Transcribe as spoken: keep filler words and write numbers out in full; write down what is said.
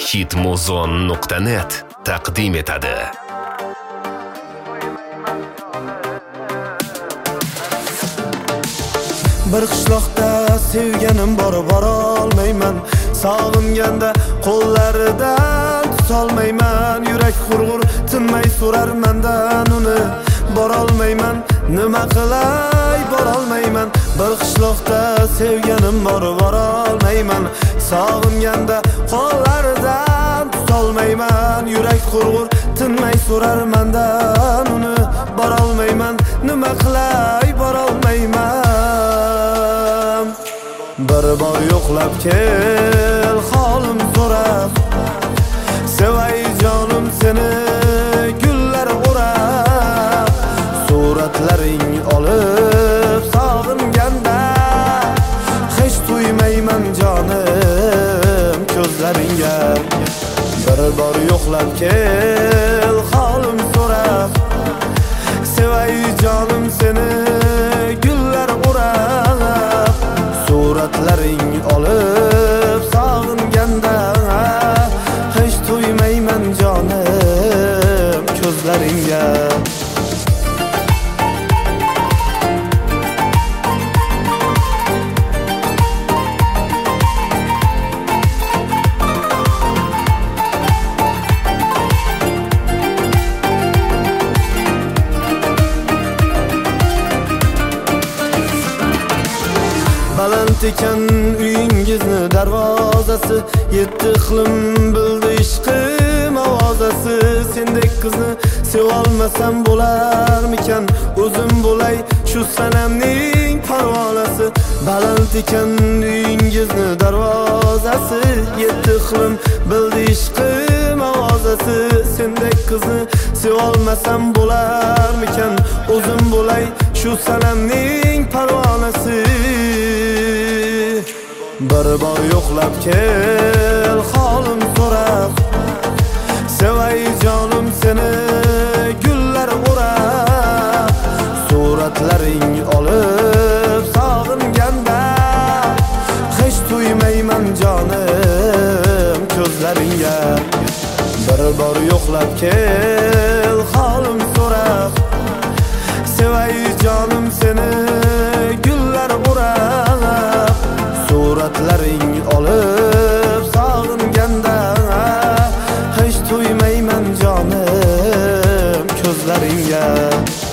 hitmuzon nuqta net taqdim etadi. Bir qishloqda sevganim bor, bora olmayman. Sog'inganda qo'llaridan tutolmayman. Yurak qurg'ur tinmay so'rar mendan uni. Bora olmayman, nima qilay, bora olmayman. Bir qishloqda sevganim bor, bora olmayman. Sog'inganda qo'llaridan tutolmayman. Yurak qurg'ur tinmay so'rar mendan uni. Bora olmayman, nima qilay, bora olmayman. Bir bor yo'qlab kel, holim so'rab. Sevay jonim seni gullar o'rab. Suratlaring olib sog'inganda hech to'ymayman jonim ko'zlaringga. Bir bor yo'qlab kel, holim so'rab. Sevay jonim seni gullar o'rab. Suratlaring olib sog'inganda hech to'ymayman jonim ko'zlaringga. Baland ekan uyingizni darvozasi, yetti iqlim bildi ishqim ovozasi. Sendek qizni sevolmasam bo'larmikan, o'zim bo'lay shu sanamning parvonasi. Baland ekan uyingizni darvozasi, yetti iqlim bildi ishqim ovozasi. Sendek qizni sevolmasam bo'larmikan, o'zim bo'lay shu sanamning parvonasi. Bir bor yo'qlab kel, holim so'rab. Sevay jonim seni gullar o'rab. Suratlaring olib sog'inganda hech to'ymayman jonim ko'zlaringga. Bir bor yo'qlab kel, holim so'rab. Sevay jonim seni gullar o'rab. Suratlaring olib sog'inganda hech to'ymayman jonim ko'zlaringga.